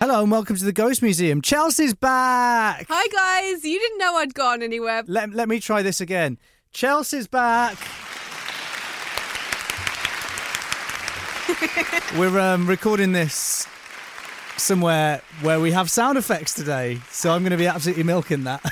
Hello and welcome to the Ghost Museum. Chelsea's back. Hi guys, you didn't know I'd gone anywhere. Let me try this again. Chelsea's back. We're recording this somewhere where we have sound effects today, so I'm going to be absolutely milking that.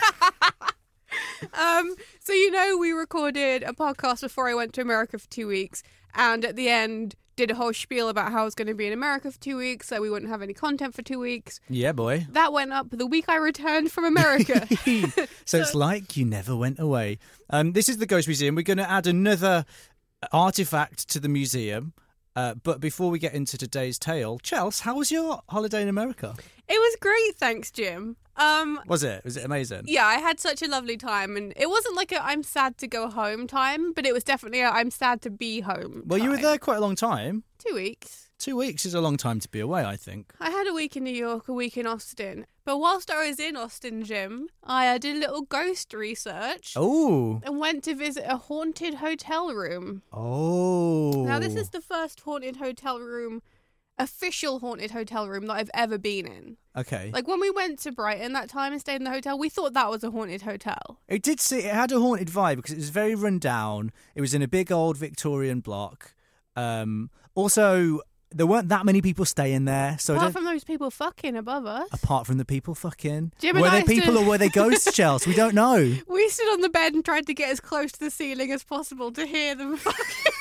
So we recorded a podcast before I went to America for 2 weeks, and at the end did a whole spiel about how I was going to be in America for 2 weeks, so we wouldn't have any content for 2 weeks. Yeah, boy. That went up the week I returned from America. So it's like you never went away. This is the Ghost Museum. We're going to add another artifact to the museum. But before we get into today's tale, Chels, how was your holiday in America? It was great, thanks, Jim. Was it amazing? Yeah, I had such a lovely time, and it wasn't like a I'm sad to go home time, but it was definitely a I'm sad to be home Well, time. you were there quite a long time. 2 weeks. 2 weeks is a long time to be away, I think. I had a week in New York, a week in Austin. But whilst I was in Austin, Jim, I did a little ghost research. Oh. And went to visit a haunted hotel room. Oh. Now, this is the first official haunted hotel room that I've ever been in. Okay. Like, when we went to Brighton that time and stayed in the hotel, we thought that was a haunted hotel. It had a haunted vibe because it was very run down. It was in a big old Victorian block. Also, there weren't that many people staying there. So Apart from those people fucking above us. Apart from the people fucking. Jim and were I they people or were they ghosts, Chels? We don't know. We stood on the bed and tried to get as close to the ceiling as possible to hear them fucking.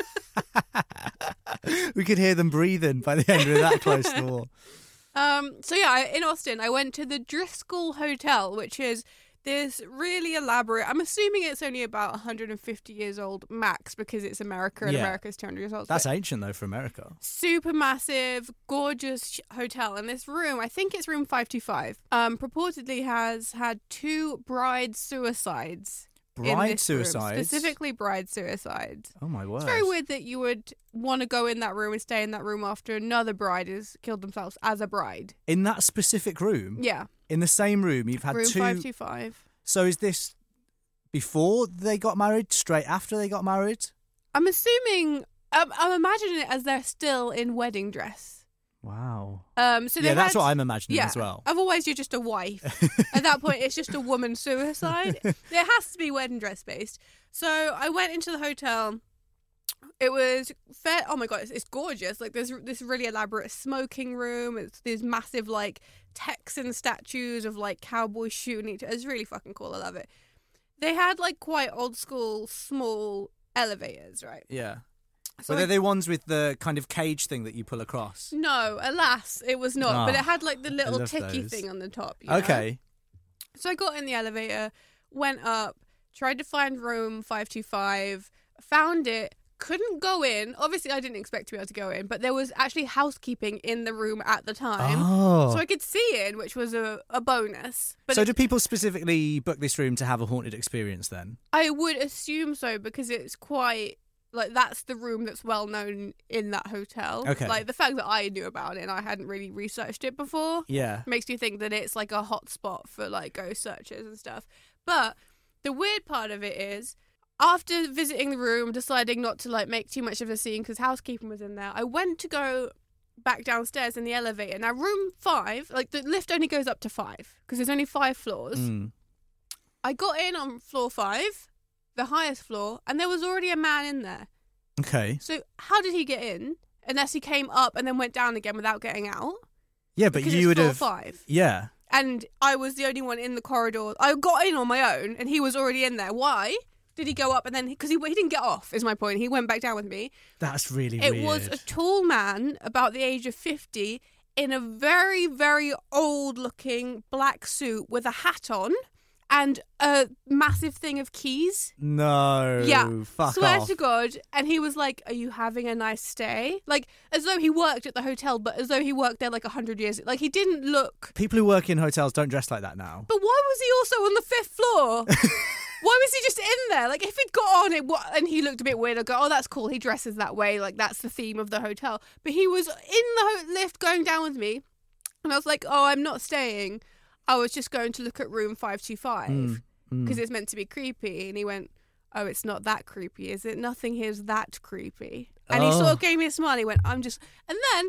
We could hear them breathing by the end. We were that close to the wall. In Austin, I went to the Driscoll Hotel, which is this really elaborate. I'm assuming it's only about 150 years old max because it's America and America's 200 years old. That's ancient though for America. Super massive, gorgeous hotel. And this room, I think it's room 525, purportedly has had 2 bride suicides. Bride suicides? Specifically bride suicides. Oh my word. It's very weird that you would want to go in that room and stay in that room after another bride has killed themselves as a bride. In that specific room? Yeah. In the same room, you've had room 2... Room 525. So is this before they got married, straight after they got married? I'm assuming... I'm imagining it as they're still in wedding dress. Wow. That's what I'm imagining as well. Otherwise, you're just a wife. At that point, it's just a woman suicide. It has to be wedding dress based. So I went into the hotel. It was fair. Oh my God, it's gorgeous. Like there's this really elaborate smoking room. It's these massive like Texan statues of like cowboys shooting each other. It's really fucking cool. I love it. They had like quite old school small elevators, right? Yeah. So were they the ones with the kind of cage thing that you pull across? No, alas, it was not. Oh, but it had like the little ticky those. thing on the top. Okay. So I got in the elevator, went up, tried to find room 525, found it, couldn't go in. Obviously, I didn't expect to be able to go in, but there was actually housekeeping in the room at the time. Oh. So I could see in, which was a bonus. But so do people specifically book this room to have a haunted experience then? I would assume so because it's quite... Like, that's the room that's well known in that hotel. Okay. Like, the fact that I knew about it and I hadn't really researched it before makes me think that it's, like, a hot spot for, like, ghost searches and stuff. But the weird part of it is, after visiting the room, deciding not to, like, make too much of a scene because housekeeping was in there, I went to go back downstairs in the elevator. Now, room 5, like, the lift only goes up to 5 because there's only 5 floors. I got in on floor 5. The highest floor, and there was already a man in there. Okay. So how did he get in? Unless he came up and then went down again without getting out. Yeah, but because you would floor have. 5. Yeah. And I was the only one in the corridor. I got in on my own, and he was already in there. Why did he go up and then? Because he didn't get off. Is my point. He went back down with me. That's really weird. It was a tall man, about the age of 50, in a very, very old-looking black suit with a hat on. And a massive thing of keys. No. Yeah. Swear to God. And he was like, are you having a nice stay? Like, as though he worked at the hotel, but as though he worked there like 100 years. Like, he didn't look... People who work in hotels don't dress like that now. But why was he also on the 5th floor? Why was he just in there? Like, if he'd got on it and he looked a bit weird, I'd go, oh, that's cool. He dresses that way. Like, that's the theme of the hotel. But he was in the lift going down with me. And I was like, oh, I'm not staying. I was just going to look at room 525 because it's meant to be creepy. And he went, oh, it's not that creepy, is it? Nothing here's that creepy. And he sort of gave me a smile. He went, and then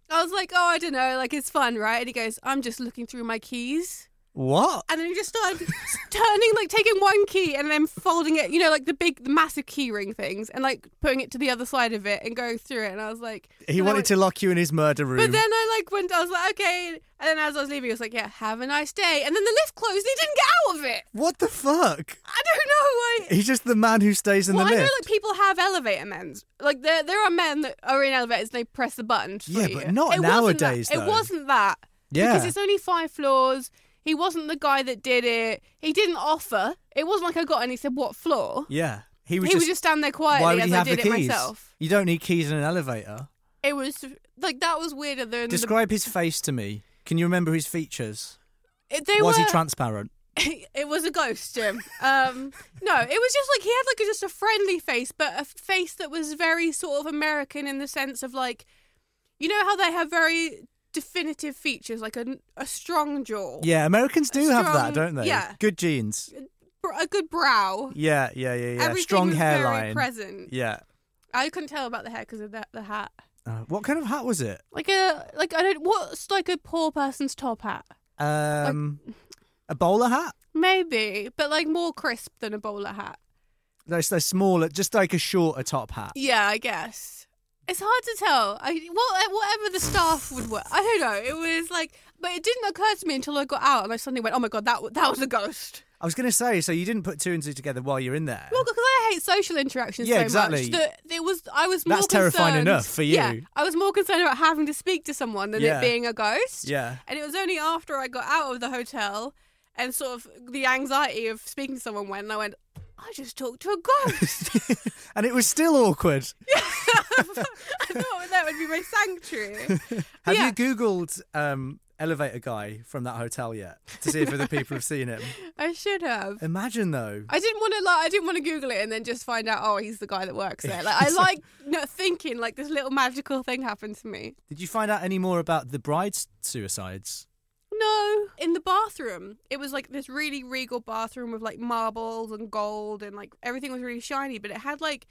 I was like, oh, I don't know, like, it's fun, right? And he goes, I'm just looking through my keys. What? And then he just started turning, like, taking one key and then folding it, you know, like the massive key ring things, and like putting it to the other side of it and going through it. And I was like, he wanted to lock you in his murder room. But then I was like, okay. And then as I was leaving, I was like, yeah, have a nice day. And then the lift closed. He didn't get out of it. What the fuck? I don't know. He's just the man who stays in the lift. I know, like, people have elevator men. Like, there are men that are in elevators and they press the button for you. But not nowadays, though. It wasn't that. Yeah. Because it's only 5 floors. He wasn't the guy that did it. He didn't offer. It wasn't like I got in and he said, what floor? Yeah. He would just stand there quietly as I did it myself. You don't need keys in an elevator. It was, like, that was weirder than... Describe his face to me. Can you remember his features? Was he transparent? It was a ghost, Jim. No, it was just like, he had like just a friendly face, but a face that was very sort of American in the sense of, like, you know how they have very... definitive features, like a strong jaw. Yeah, Americans do have that, don't they? Yeah. Good genes. A good brow. Yeah. Everything strong was hairline. very present. Yeah. I couldn't tell about the hair because of the hat. What kind of hat was it? What's like a poor person's top hat? A bowler hat? Maybe, but like more crisp than a bowler hat. They're smaller, just like a shorter top hat. Yeah, I guess. It's hard to tell. Whatever the staff would work. I don't know. It was like, but it didn't occur to me until I got out and I suddenly went, oh my God, that was a ghost. I was going to say, so you didn't put 2 and 2 together while you're in there? Well, because I hate social interactions so exactly. much that I was more That's concerned. terrifying enough for you. Yeah, I was more concerned about having to speak to someone than it being a ghost. Yeah. And it was only after I got out of the hotel and sort of the anxiety of speaking to someone I went, I just talked to a ghost. And it was still awkward. Yeah, I thought that would be my sanctuary. Have you Googled elevator guy from that hotel yet to see if other people have seen him? I should have. Imagine though. I didn't want to Google it and then just find out, oh, he's the guy that works there. Like, I like thinking like this little magical thing happened to me. Did you find out any more about the bride's suicides? No. In the bathroom, it was like this really regal bathroom with like marbles and gold and like everything was really shiny, but it had like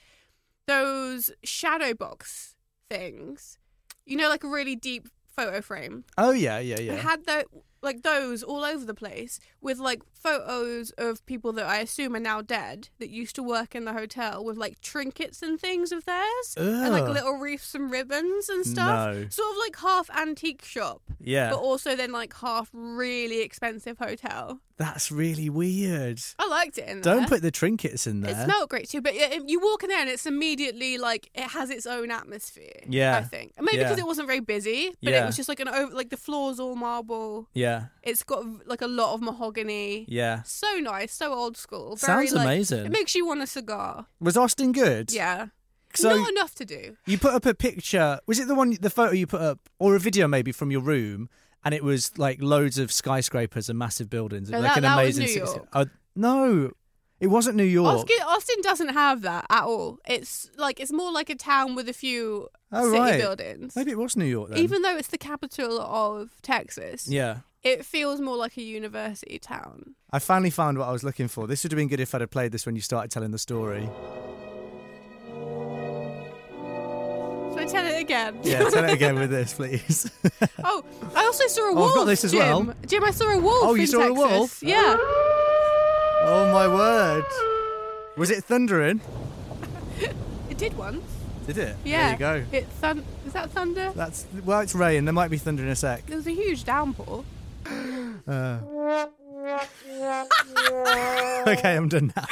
those shadow box things, you know, like a really deep photo frame. Oh yeah. It had those all over the place with like photos of people that I assume are now dead that used to work in the hotel with like trinkets and things of theirs. Ugh. And like little wreaths and ribbons and stuff. No. Sort of like half antique shop. Yeah. But also then like half really expensive hotel. That's really weird. I liked it in there. Don't put the trinkets in there. It smelled great too, but you walk in there and it's immediately like it has its own atmosphere. Yeah. I think. Maybe because it wasn't very busy, but it was just like like the floor's all marble. Yeah. It's got like a lot of mahogany. Yeah. So nice, so old school. Sounds amazing. It makes you want a cigar. Was Austin good? Yeah. So not enough to do. You put up a picture. Was it the photo you put up, or a video maybe from your room? And it was like loads of skyscrapers and massive buildings. No, like an amazing was New York. No, it wasn't New York. Austin doesn't have that at all. It's more like a town with a few city buildings. Maybe it was New York then. Even though it's the capital of Texas. Yeah. It feels more like a university town. I finally found what I was looking for. This would have been good if I'd have played this when you started telling the story. Should I tell it again? Yeah, tell it again with this, please. Oh, I also saw a wolf. I've got this as Jim. well. Jim, I saw a wolf. Oh, you in saw Texas. a wolf? Yeah. Oh my word! Was it thundering? It did once. Did it? Yeah. There you go. Is that thunder? It's rain. There might be thunder in a sec. There was a huge downpour. Okay, I'm done now.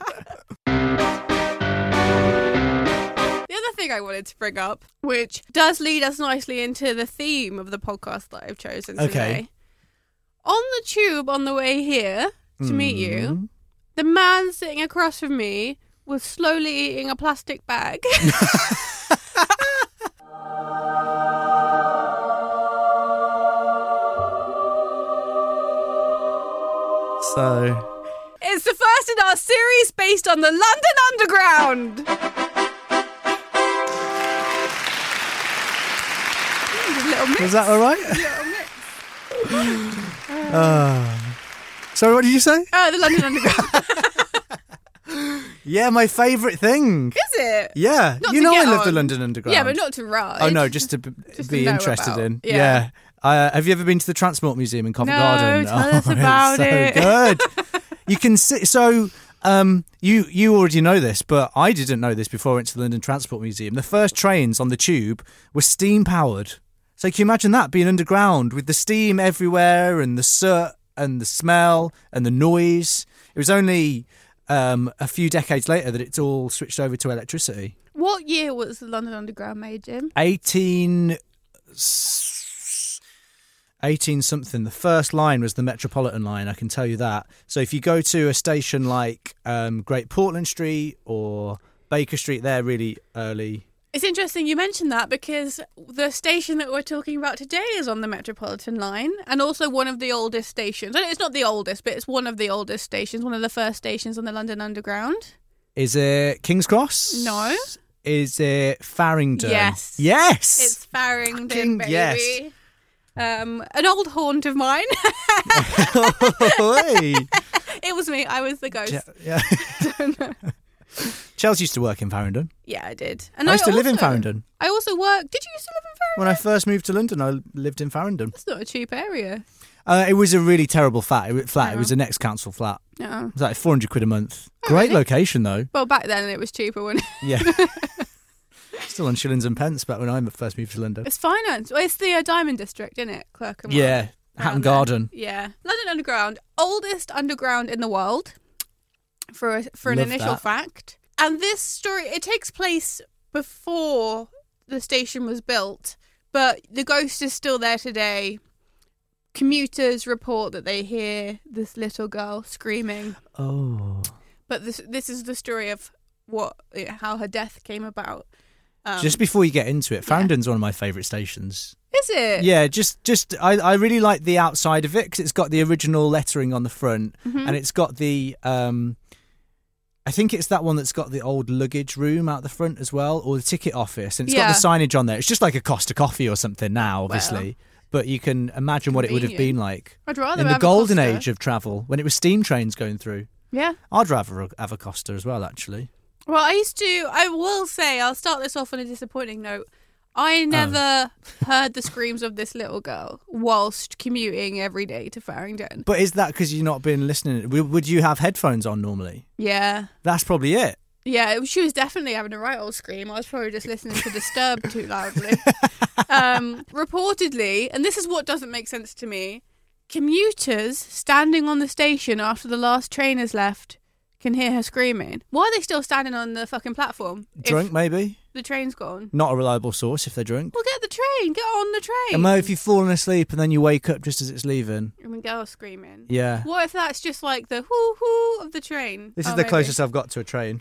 The other thing I wanted to bring up, which does lead us nicely into the theme of the podcast that I've chosen today. On the tube on the way here to meet you, the man sitting across from me was slowly eating a plastic bag. So... It's the first in our series based on the London Underground. Little mix. Was that all right? Little mix. Sorry, what did you say? The London Underground. Yeah, my favourite thing. Is it? Yeah. Not you to know I get love the on. London Underground. Yeah, but not to ride. Oh, no, just to Just be to know interested about. in. Yeah. Have you ever been to the Transport Museum in Covent Garden? Tell us about it's so good. You can see... So... you already know this, but I didn't know this before I went to the London Transport Museum. The first trains on the tube were steam powered. So can you imagine that being underground with the steam everywhere and the soot and the smell and the noise? It was only a few decades later that it's all switched over to electricity. What year was the London Underground made, Jim? 18 something. The first line was the Metropolitan line, I can tell you that. So if you go to a station like Great Portland Street or Baker Street, they're really early. It's interesting you mentioned that because the station that we're talking about today is on the Metropolitan line and also one of the oldest stations. It's not the oldest, but it's one of the oldest stations, one of the first stations on the London Underground. Is it King's Cross? No. Is it Farringdon? Yes. Yes! It's Farringdon, baby. Yes. An old haunt of mine. It was me. I was the ghost. Yeah. Chelsea used to work in Farringdon. Yeah, I did. And I used to live in Farringdon. I also worked... Did you used to live in Farringdon? When I first moved to London, I lived in Farringdon. That's not a cheap area. It was a really terrible flat. It was an ex-council flat. Oh. It was like £400 a month. Oh, Great really? location, though. Well, back then it was cheaper, wasn't it? Yeah. Still on shillings and pence back when I first moved to London. It's finance. Well, it's the Diamond District, isn't it? Clerkenwell. Yeah. Hatton Garden. Yeah. London Underground. Oldest underground in the world, for an Love initial that. fact. And this story, it takes place before the station was built, but the ghost is still there today. Commuters report that they hear this little girl screaming. Oh. But this is the story of how her death came about. Just before you get into it, Farringdon's one of my favourite stations. Is it? Yeah, I really like the outside of it because it's got the original lettering on the front and it's got the... I think it's that one that's got the old luggage room out the front as well, or the ticket office, and it's got the signage on there. It's just like a Costa Coffee or something now, obviously, but you can imagine what it would have been like I'd rather in the have golden a Costa. age of travel when it was steam trains going through. Yeah, I'd rather have a Costa as well, actually. Well, I will say, I'll start this off on a disappointing note. I never heard the screams of this little girl whilst commuting every day to Farringdon. But is that because you've not been listening? Would you have headphones on normally? Yeah. That's probably it. Yeah, she was definitely having a right old scream. I was probably just listening to Disturbed too loudly. Reportedly, and this is what doesn't make sense to me, commuters standing on the station after the last train has left can hear her screaming. Why are they still standing on the fucking platform? Drunk, maybe? The train's gone. Not a reliable source if they're drunk. Well, get the train. Get on the train. And if you've fallen asleep and then you wake up just as it's leaving. And the girl's screaming. Yeah. What if that's just like the whoo-hoo of the train? This is the closest I've got to a train.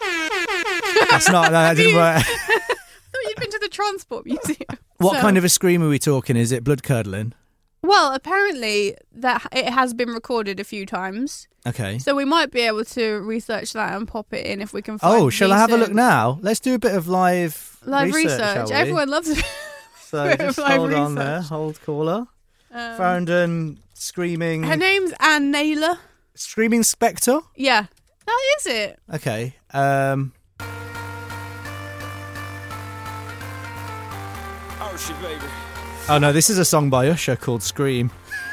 That didn't work. I thought you'd been to the Transport Museum. What kind of a scream are we talking? Is it blood curdling? Well, apparently that it has been recorded a few times. Okay. So we might be able to research that and pop it in if we can find shall I have a look now? Let's do a bit of live research. Shall we? Everyone loves it. So just hold on there. Hold caller. Farringdon screaming. Her name's Anne Naylor. Screaming Spectre? Yeah. That is it. Okay. Oh, shit, baby. Oh no, this is a song by Usher called Scream.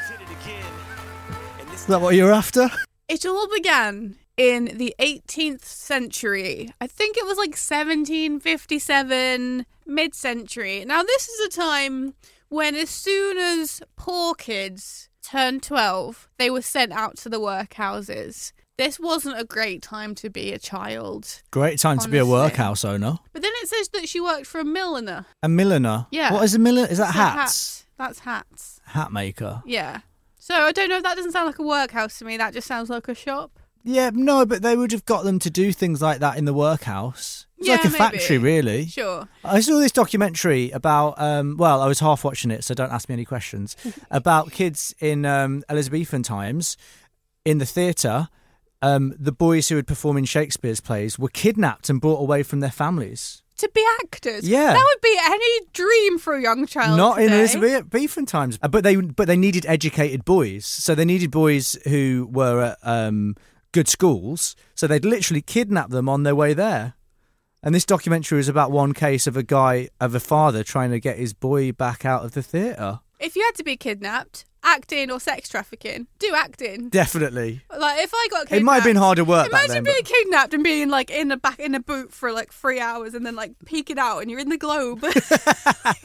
Is that what you're after? It all began in the 18th century. I think it was like 1757, mid-century. Now, this is a time when as soon as poor kids turned 12, they were sent out to the workhouses. This wasn't a great time to be a child. Great time to be a workhouse owner. But then it says that she worked for a milliner. A milliner? Yeah. What is a milliner? Is that It's hats? That's hats. Hat maker. Yeah. So I don't know if that doesn't sound like a workhouse to me. That just sounds like a shop. Yeah, no, but they would have got them to do things like that in the workhouse. It's like a factory, really. Sure. I saw this documentary about, I was half watching it, so don't ask me any questions, about kids in Elizabethan times in the theatre. The boys who would perform in Shakespeare's plays were kidnapped and brought away from their families. To be actors? Yeah. That would be any dream for a young child. Not today. in Elizabethan times. But they needed educated boys. So they needed boys who were at good schools, so they'd literally kidnap them on their way there. And this documentary is about one case of a father trying to get his boy back out of the theatre. If you had to be kidnapped, acting or sex trafficking, do acting. Definitely. Like, if I got kidnapped... It might have been harder work back then. Imagine being kidnapped and being, like, in a boot for, like, 3 hours and then, like, peeking out and you're in the Globe. That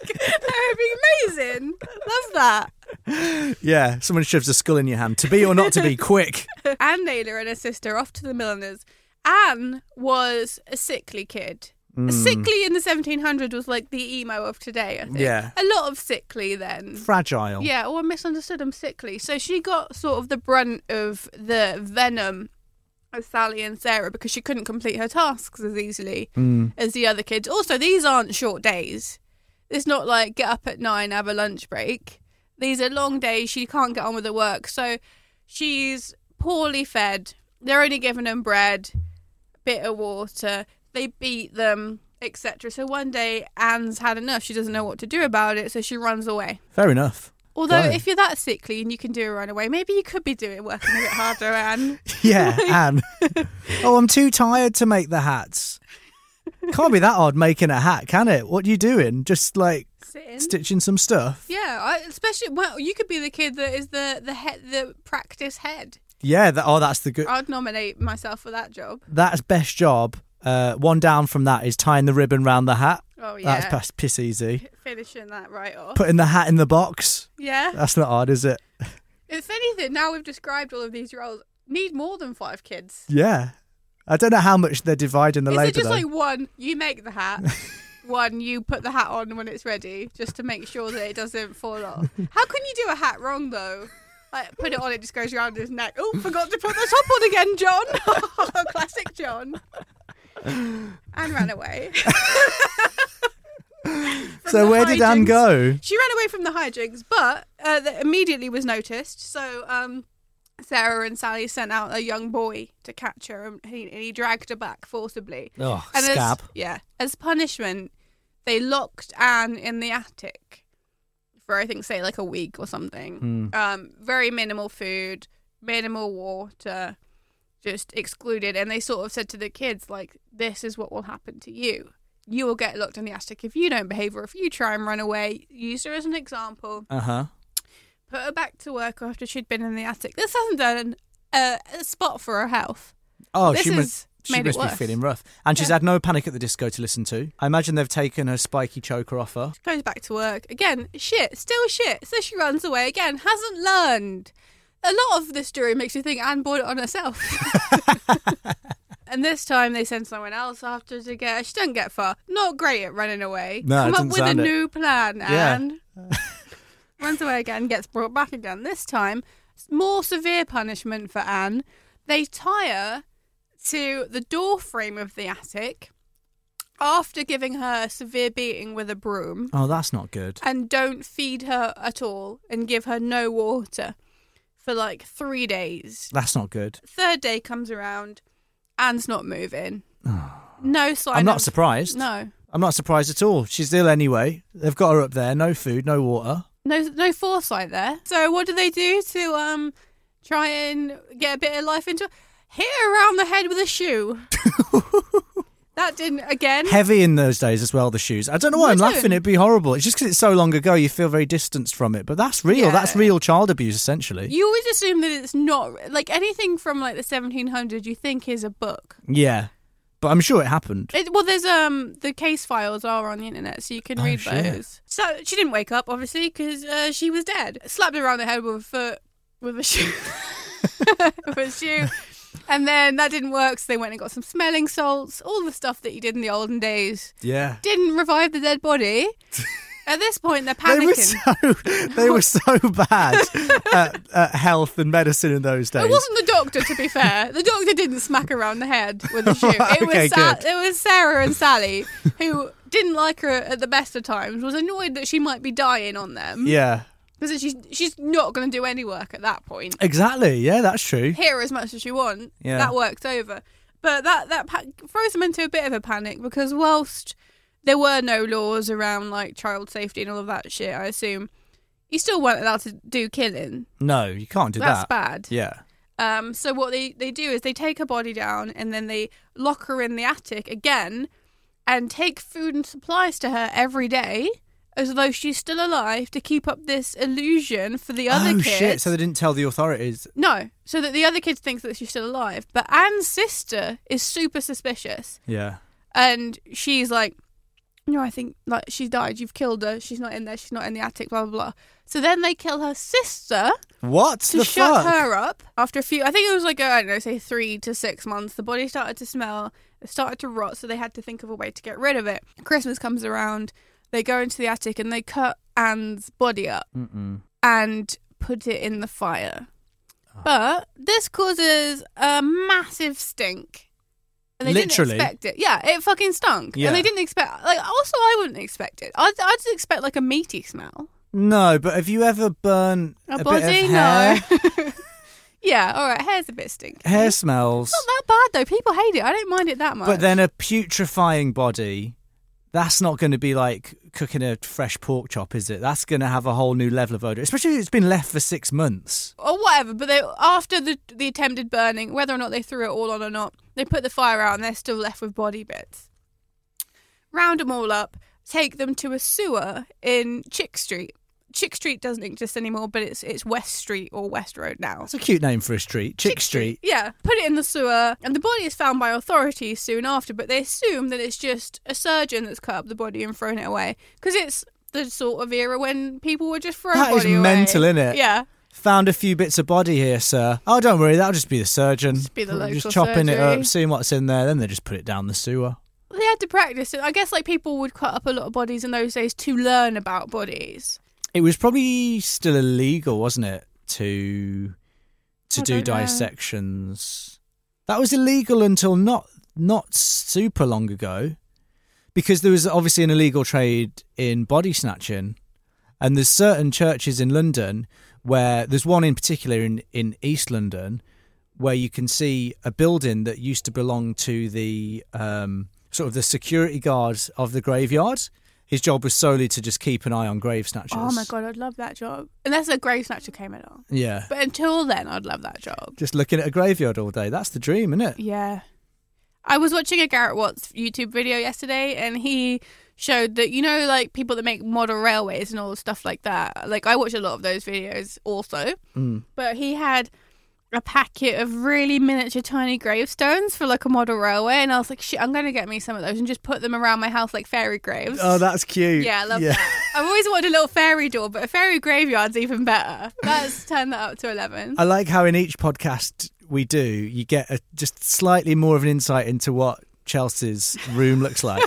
would be amazing. Love that. Yeah, someone shoves a skull in your hand. To be or not to be, quick. Anne Naylor and her sister off to the milliners. Anne was a sickly kid. Sickly in the 1700s was like the emo of today, I think. Yeah. A lot of sickly then. Fragile. Yeah, or misunderstood them sickly. So she got sort of the brunt of the venom of Sally and Sarah because she couldn't complete her tasks as easily as the other kids. Also, these aren't short days. It's not like get up at 9, have a lunch break. These are long days. She can't get on with her work. So she's poorly fed. They're only giving them bread, a bit of water. They beat them, etc. So one day, Anne's had enough. She doesn't know what to do about it, so she runs away. Fair enough. Although, if you're that sickly and you can do a runaway, maybe you could be working a bit harder, Anne. Yeah, Anne. Oh, I'm too tired to make the hats. Can't be that hard making a hat, can it? What are you doing? Just like stitching some stuff? Yeah, especially, well, you could be the kid that is the practice head. Yeah, that's the good... I'd nominate myself for that job. That's best job. One down from that is tying the ribbon round the hat. Oh, yeah. That's piss easy. Finishing that right off. Putting the hat in the box. Yeah. That's not hard, is it? If anything, now we've described all of these roles, need more than 5 kids. Yeah. I don't know how much they're dividing the labour, Is it just like one, you make the hat, one, you put the hat on when it's ready, just to make sure that it doesn't fall off? How can you do a hat wrong, though? Like, put it on, it just goes around his neck. Oh, forgot to put the top on again, John. Classic John. And ran away. So where did Anne go? She ran away from the hijinks, but that immediately was noticed. So Sarah and Sally sent out a young boy to catch her, and he dragged her back forcibly. Oh, and scab. As punishment, they locked Anne in the attic for, I think, say like a week or something. Very minimal food, minimal water, just excluded. And they sort of said to the kids, like, this is what will happen to you. You will get locked in the attic if you don't behave, or if you try and run away. Use her as an example. Put her back to work after she'd been in the attic. This hasn't done a spot for her health. Oh, this she must be feeling rough. And she's had no Panic at the Disco to listen to. I imagine they've taken her spiky choker off her. She goes back to work. Again, still shit. So she runs away again. Hasn't learned. A lot of this story makes you think Anne brought it on herself. And this time they send someone else after to get her. She doesn't get far. Not great at running away. No, Come up with a new plan, Anne. Yeah. Runs away again, gets brought back again. This time, more severe punishment for Anne. They tie her to the door frame of the attic after giving her a severe beating with a broom. Oh, that's not good. And don't feed her at all and give her no water for like 3 days. That's not good. 3rd day comes around, Anne's not moving. No sign. I'm not surprised. No. I'm not surprised at all. She's ill anyway. They've got her up there. No food, no water. No foresight there. So what do they do to try and get a bit of life into her? Hit her around the head with a shoe. That didn't, again. Heavy in those days as well, the shoes. I don't know why I'm laughing. It'd be horrible. It's just because it's so long ago, you feel very distanced from it. But that's real. Yeah. That's real child abuse, essentially. You always assume that it's not, like anything from like the 1700s you think is a book. Yeah. But I'm sure it happened. Well, there's the case files are on the internet, so you can read those. So she didn't wake up, obviously, because she was dead. Slapped her around the head with a foot, with a shoe. With a shoe. And then that didn't work, so they went and got some smelling salts, all the stuff that you did in the olden days. Yeah. Didn't revive the dead body. At this point, they're panicking. They were so bad at health and medicine in those days. It wasn't the doctor, to be fair. The doctor didn't smack her around the head with a shoe. It was Sarah and Sally, who didn't like her at the best of times, was annoyed that she might be dying on them. Yeah. Because she's not going to do any work at that point. Exactly. Yeah, that's true. Hear her as much as you want. Yeah. That work's over. But that throws them into a bit of a panic, because whilst there were no laws around like child safety and all of that shit, I assume, you still weren't allowed to do killing. No, you can't do that. That's bad. Yeah. So what they do is they take her body down and then they lock her in the attic again and take food and supplies to her every day as though she's still alive to keep up this illusion for the other kids. Oh, shit. So they didn't tell the authorities? No. So that the other kids think that she's still alive. But Anne's sister is super suspicious. Yeah. And she's like, no, I think like she died. You've killed her. She's not in there. She's not in the attic, blah, blah, blah. So then they kill her sister. What to the shut fuck? her up. After a few, I think it was like, I don't know, say 3 to 6 months, the body started to smell, it started to rot, so they had to think of a way to get rid of it. Christmas comes around, they go into the attic and they cut Anne's body up and put it in the fire. Oh. But this causes a massive stink. And they Literally? didn't expect it. Yeah, it fucking stunk. Yeah. And they didn't expect, like, also I wouldn't expect it. I'd just expect like a meaty smell. No, but have you ever burnt a body? Bit of hair? No. Yeah, all right, hair's a bit stinky. Hair smells. It's not that bad, though. People hate it. I don't mind it that much. But then a putrefying body, that's not going to be like cooking a fresh pork chop, is it? That's going to have a whole new level of odour, especially if it's been left for 6 months. Or whatever, but after the attempted burning, whether or not they threw it all on or not, they put the fire out and they're still left with body bits. Round them all up, take them to a sewer in Chick Street. Chick Street doesn't exist anymore, but it's West Street or West Road now. That's a cute name for a street. Chick Street. Yeah. Put it in the sewer, and the body is found by authorities soon after, but they assume that it's just a surgeon that's cut up the body and thrown it away. Because it's the sort of era when people would just throw body away. That is mental, isn't it? Yeah. Found a few bits of body here, sir. Oh, don't worry, that'll just be the surgeon. Just be the local just chopping surgery. it up, seeing what's in there, then they just put it down the sewer. They had to practice it. I guess like people would cut up a lot of bodies in those days to learn about bodies. It was probably still illegal, wasn't it, to do dissections? That was illegal until not super long ago, because there was obviously an illegal trade in body snatching, and there's certain churches in London where there's one in particular in East London where you can see a building that used to belong to the sort of the security guard of the graveyard. His job was solely to just keep an eye on grave snatchers. Oh my God, I'd love that job. Unless a grave snatcher came along. Yeah. But until then, I'd love that job. Just looking at a graveyard all day. That's the dream, isn't it? Yeah. I was watching a Garrett Watts YouTube video yesterday, and he showed that, you know, like people that make model railways and all stuff like that. Like, I watch a lot of those videos also. But he had a packet of really miniature tiny gravestones for like a model railway, and I was like, shit, I'm going to get me some of those and just put them around my house like fairy graves. Oh, that's cute. Yeah, I love that. I've always wanted a little fairy door, but a fairy graveyard's even better. Let's turn that up to 11. I like how in each podcast we do, you get just slightly more of an insight into what Chelsea's room looks like.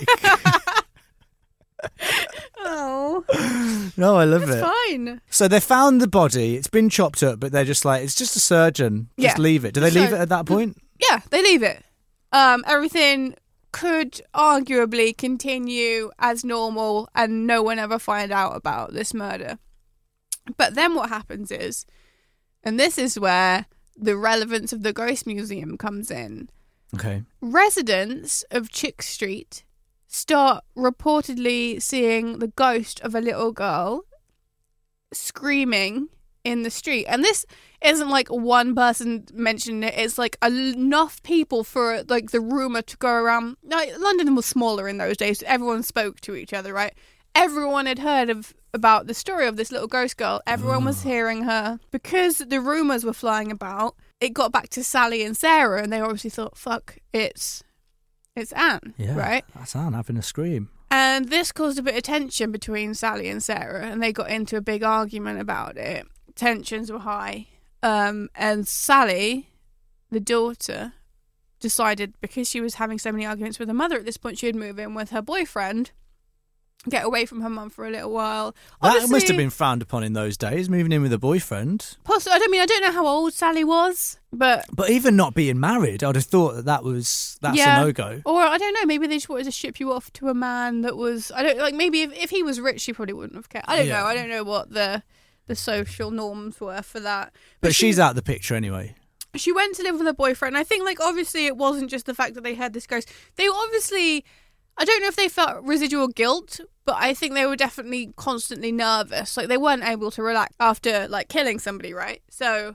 Oh. No, I love it. It's fine. So they found the body. It's been chopped up, but they're just like, it's just a surgeon. Just leave it. Do they leave it at that point? Yeah, they leave it. Everything could arguably continue as normal and no one ever find out about this murder. But then what happens is, and this is where the relevance of the Ghost Museum comes in. Okay. Residents of Chick Street start reportedly seeing the ghost of a little girl screaming in the street. And this isn't like one person mentioning it. It's like enough people for like the rumour to go around. Like, London was smaller in those days. Everyone spoke to each other, right? Everyone had heard about the story of this little ghost girl. Everyone was hearing her. Because the rumours were flying about, it got back to Sally and Sarah, and they obviously thought, fuck, it's Anne, right? That's Anne having a scream. And this caused a bit of tension between Sally and Sarah, and they got into a big argument about it. Tensions were high. And Sally, the daughter, decided, because she was having so many arguments with her mother at this point, she would move in with her boyfriend, get away from her mum for a little while. That must have been frowned upon in those days, moving in with a boyfriend. Possibly. I don't know how old Sally was, but even not being married, I'd have thought that's a no-go. Or I don't know, maybe they just wanted to ship you off to a man that was, maybe if he was rich, she probably wouldn't have cared. I don't know. I don't know what the social norms were for that. But she's out of the picture anyway. She went to live with her boyfriend. I think, obviously it wasn't just the fact that they had this ghost. They obviously, I don't know if they felt residual guilt, but I think they were definitely constantly nervous. Like, they weren't able to relax after, killing somebody, right? So,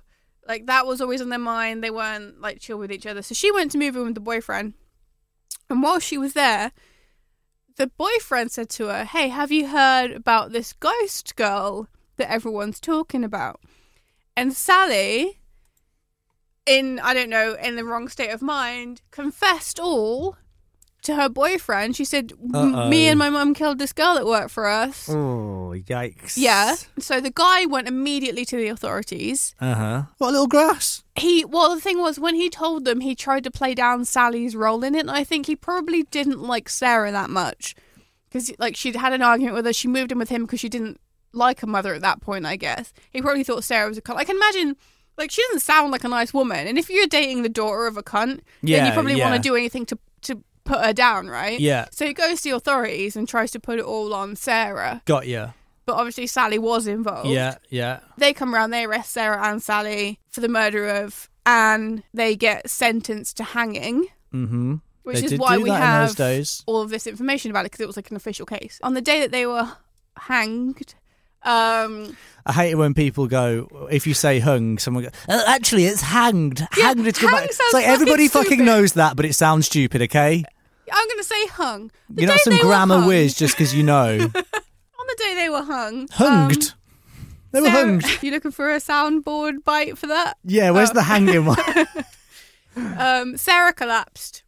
Like, that was always on their mind. They weren't, like, chill with each other. So she went to move in with the boyfriend. And while she was there, the boyfriend said to her, hey, have you heard about this ghost girl that everyone's talking about? And Sally, in the wrong state of mind, confessed all to her boyfriend. She said, me and my mum killed this girl that worked for us. Oh, yikes. Yeah. So the guy went immediately to the authorities. What a little grass. The thing was, when he told them, he tried to play down Sally's role in it, and I think he probably didn't like Sarah that much. Because, like, she'd had an argument with her. She moved in with him because she didn't like her mother at that point, I guess. He probably thought Sarah was a cunt. I can imagine, like, she doesn't sound like a nice woman. And if you're dating the daughter of a cunt, then you probably want to do anything to put her down, right? Yeah. So he goes to the authorities and tries to put it all on Sarah. Got ya. But obviously Sally was involved. Yeah. They come around, they arrest Sarah and Sally for the murder of Anne. They get sentenced to hanging. Mm-hmm. Which is why we have all of this information about it, because it was like an official case. On the day that they were hanged... I hate it when people go, if you say hung, someone goes, oh, actually, it's hanged. Yeah, hanged. It's like everybody fucking knows that, but it sounds stupid, okay? I'm going to say hung. You're not some grammar whiz just because you know. On the day they were hung. Hunged. They were hunged. You looking for a soundboard bite for that? Yeah, where's the hanging one? Sarah collapsed.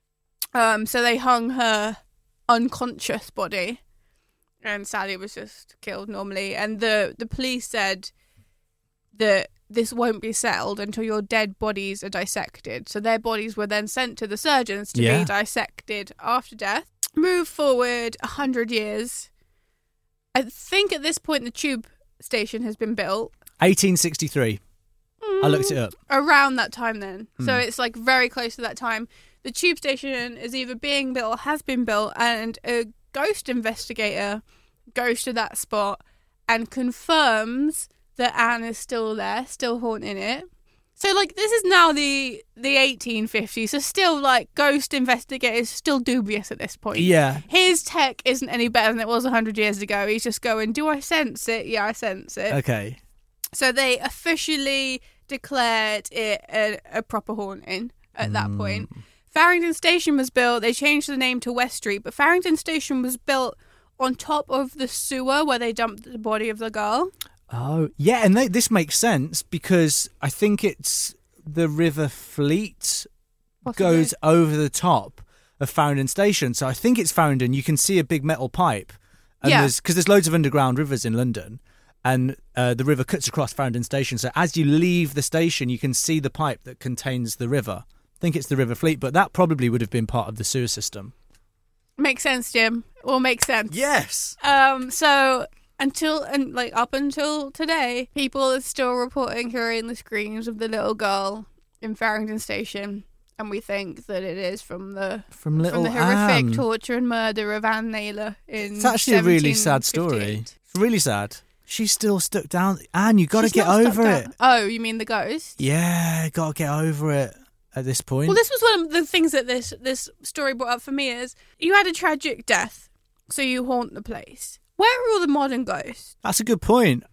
So they hung her unconscious body. And Sally was just killed normally. And the police said that this won't be settled until your dead bodies are dissected. So their bodies were then sent to the surgeons to be dissected after death. Move forward 100 years. I think at this point the tube station has been built. 1863. I looked it up. Around that time then. So it's like very close to that time. The tube station is either being built or has been built, and a ghost investigator goes to that spot and confirms that Anne is still there, still haunting it. So, like, this is now the 1850s, so still, like, ghost investigators still dubious at this point. Yeah. His tech isn't any better than it was 100 years ago. He's just going, do I sense it? Yeah, I sense it. Okay. So they officially declared it a proper haunting at that point. Farringdon Station was built. They changed the name to West Street, but Farringdon Station was built on top of the sewer where they dumped the body of the girl. Oh, yeah, and this makes sense because I think it's the River Fleet goes over the top of Farringdon Station. So I think it's Farringdon. You can see a big metal pipe. And because there's loads of underground rivers in London, and the river cuts across Farringdon Station. So as you leave the station, you can see the pipe that contains the river. I think it's the River Fleet, but that probably would have been part of the sewer system. Makes sense, Jim. All makes sense. Yes. So up until today, people are still reporting hearing the screams of the little girl in Farringdon Station, and we think that it is from the horrific Anne. torture and murder of Anne Naylor in. It's actually a really sad story. It's really sad. She's still stuck down. Anne, you got to get over it. Oh, you mean the ghost? Yeah, got to get over it. At this point, well, this was one of the things that this story brought up for me is you had a tragic death, so you haunt the place. Where are all the modern ghosts? That's a good point.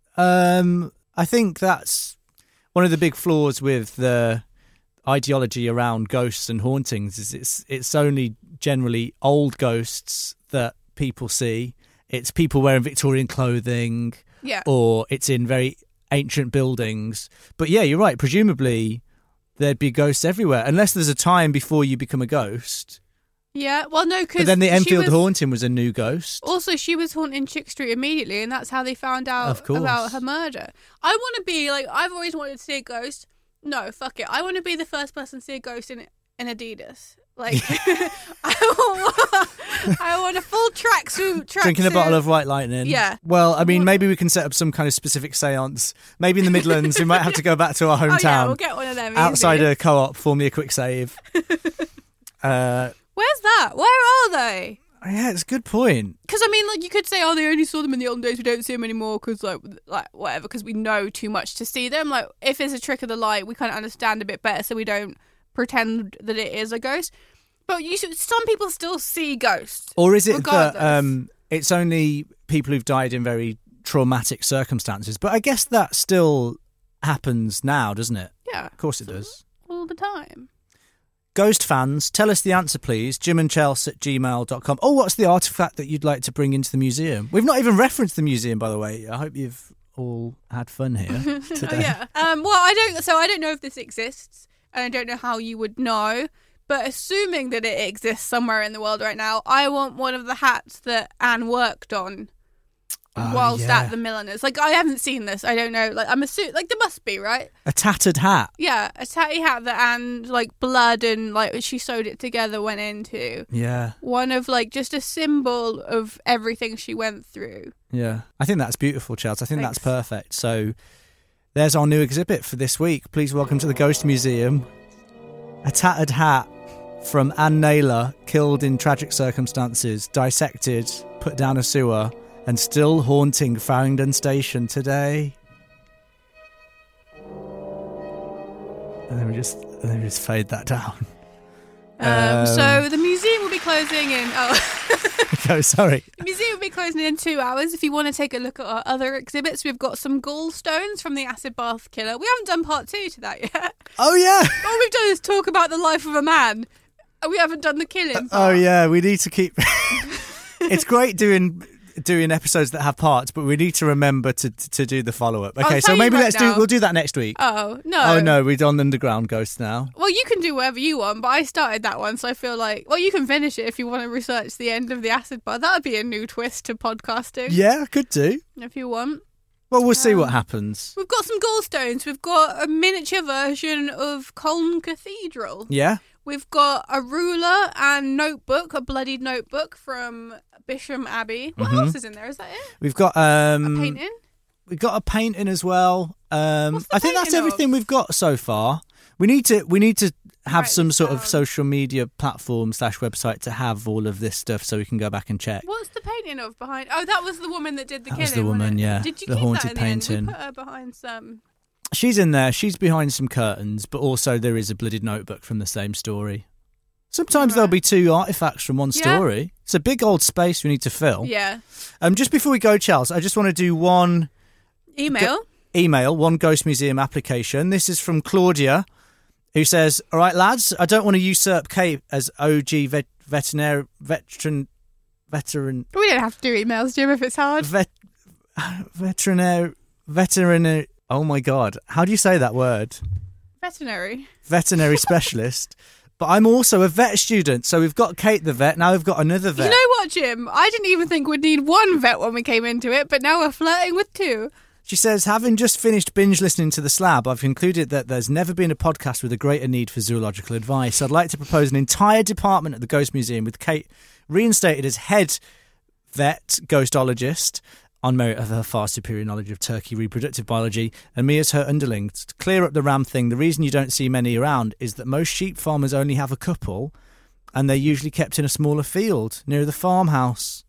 I think that's one of the big flaws with the ideology around ghosts and hauntings. Is it's only generally old ghosts that people see. It's people wearing Victorian clothing, or it's in very ancient buildings. But yeah, you're right. Presumably, there'd be ghosts everywhere, unless there's a time before you become a ghost. Yeah, well, no, because... But then the Enfield haunting was a new ghost. Also, she was haunting Chick Street immediately, and that's how they found out about her murder. I want to be, like, I've always wanted to see a ghost. No, fuck it. I want to be the first person to see a ghost in Adidas. Like, I want a full tracksuit. Drinking a bottle of White Lightning. Yeah. Well, I mean, maybe we can set up some kind of specific seance. Maybe in the Midlands, we might have to go back to our hometown. Oh, yeah, we'll get one of them. Outside a co-op, form me a quick save. Where's that? Where are they? Yeah, it's a good point. Because, I mean, like, you could say, oh, they only saw them in the olden days, we don't see them anymore, because, like, whatever, because we know too much to see them. Like, if it's a trick of the light, we kind of understand a bit better, so we don't pretend that it is a ghost. But some people still see ghosts. Or is it that it's only people who've died in very traumatic circumstances? But I guess that still happens now, doesn't it? Yeah. Of course it does. All the time. Ghost fans, tell us the answer, please. jimandchels@gmail.com. Oh, what's the artefact that you'd like to bring into the museum? We've not even referenced the museum, by the way. I hope you've all had fun here today. Oh, yeah. I don't know if this exists, and I don't know how you would know. But assuming that it exists somewhere in the world right now, I want one of the hats that Anne worked on whilst at the milliner's. Like, I haven't seen this. I don't know. Like, I'm assuming, like, there must be, right? A tattered hat. Yeah, a tatty hat that Anne, like, blood and, like, she sewed it together went into. Yeah. One of, like, just a symbol of everything she went through. Yeah. I think that's beautiful, Chels. I think Thanks. that's perfect. So there's our new exhibit for this week. Please welcome to the Ghost Museum a tattered hat from Anne Naylor, killed in tragic circumstances, dissected, put down a sewer, and still haunting Farringdon Station today. And then we just fade that down. So the museum will be closing in... Oh, sorry. The museum will be closing in 2 hours. If you want to take a look at our other exhibits, we've got some gallstones from the acid bath killer. We haven't done part 2 to that yet. Oh, yeah. All we've done is talk about the life of a man. We haven't done the killing part. Oh, yeah. We need to keep... It's great doing episodes that have parts, but we need to remember to do the follow-up. Okay, so maybe we'll do that next week. Oh, no. Oh, no, we're on Underground Ghosts now. Well, you can do whatever you want, but I started that one, so I feel like... Well, you can finish it if you want to research the end of the acid bath. That would be a new twist to podcasting. Yeah, I could do. If you want. Well, we'll see what happens. We've got some gallstones. We've got a miniature version of Colne Cathedral. Yeah. We've got a ruler and notebook, a bloodied notebook from Bisham Abbey. What else is in there? Is that it? We've got a painting. We've got a painting as well. I think that's painting everything we've got so far. We need to have some sort of down. social media platform / website to have all of this stuff so we can go back and check. What's the painting of behind? Oh, that was the woman that did the killing. That was the woman, yeah. Did you the keep haunted that in painting. The end? We put her behind some. She's in there. She's behind some curtains, but also there is a bloodied notebook from the same story. Sometimes there'll be 2 artifacts from one story. It's a big old space we need to fill. Yeah. Just before we go, Charles, I just want to do one one Ghost Museum application. This is from Claudia, who says, "All right, lads, I don't want to usurp Kate as OG veteran. We don't have to do emails, Jim, if it's hard. Veterinary. Oh my God, how do you say that word? Veterinary specialist. But I'm also a vet student, so we've got Kate the vet, now we've got another vet. You know what, Jim? I didn't even think we'd need 1 vet when we came into it, but now we're flirting with 2. She says, having just finished binge listening to The Slab, I've concluded that there's never been a podcast with a greater need for zoological advice. I'd like to propose an entire department at the Ghost Museum with Kate reinstated as head vet ghostologist on merit of her far superior knowledge of turkey reproductive biology, and me as her underling. To clear up the ram thing, the reason you don't see many around is that most sheep farmers only have a couple, and they're usually kept in a smaller field near the farmhouse.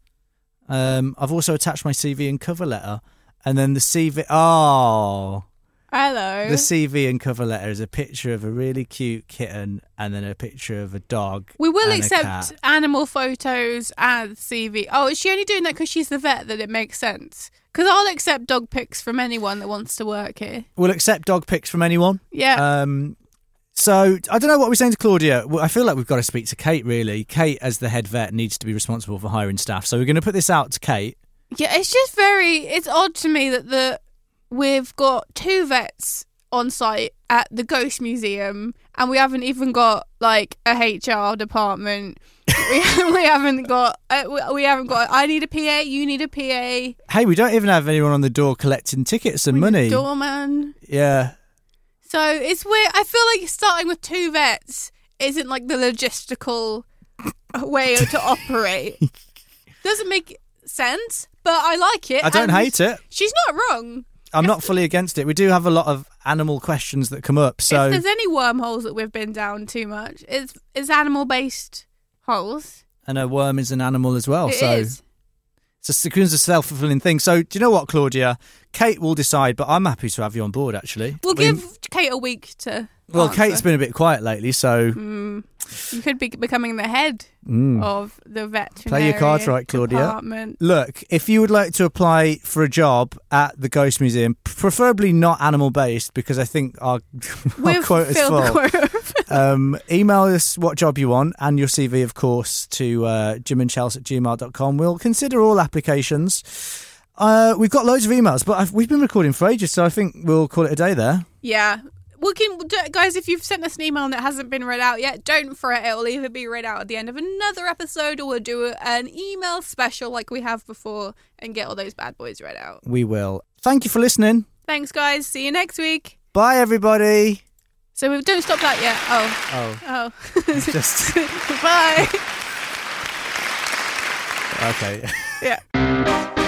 I've also attached my CV and cover letter, and then the CV... Oh... Hello. The CV and cover letter is a picture of a really cute kitten and then a picture of a dog. We will accept animal photos as CV. Oh, is she only doing that because she's the vet that it makes sense? Because I'll accept dog pics from anyone that wants to work here. We'll accept dog pics from anyone. Yeah. So, I don't know what we're saying to Claudia. I feel like we've got to speak to Kate, really. Kate, as the head vet, needs to be responsible for hiring staff. So we're going to put this out to Kate. Yeah, it's just it's odd to me that we've got 2 vets on site at the Ghost Museum, and we haven't even got like a HR department. we haven't got. I need a PA. You need a PA. Hey, we don't even have anyone on the door collecting tickets and money. Doorman. Yeah. So it's weird. I feel like starting with 2 vets isn't like the logistical way to operate. Doesn't make sense, but I like it. I don't hate it. She's not wrong. I'm not fully against it. We do have a lot of animal questions that come up. So if there's any wormholes that we've been down too much, it's animal-based holes. And a worm is an animal as well. It is. It's a self-fulfilling thing. So do you know what, Claudia? Kate will decide, but I'm happy to have you on board, actually. We'll give Kate a week to Well, Kate's been a bit quiet lately, so... You could be becoming the head of the veterinary Play your cards right, Claudia. department. Look, if you would like to apply for a job at the Ghost Museum, preferably not animal-based, because I think our quote is full. Email us what job you want and your CV, of course, to jimandchels@gmail.com. We'll consider all applications. We've got loads of emails, but we've been recording for ages, so I think we'll call it a day there. Yeah. Guys, if you've sent us an email and it hasn't been read out yet, don't fret. It'll either be read out at the end of another episode or we'll do an email special like we have before and get all those bad boys read out. We will. Thank you for listening. Thanks, guys. See you next week. Bye, everybody. So we don't stop that yet. Oh. Just... Bye. Okay. Yeah.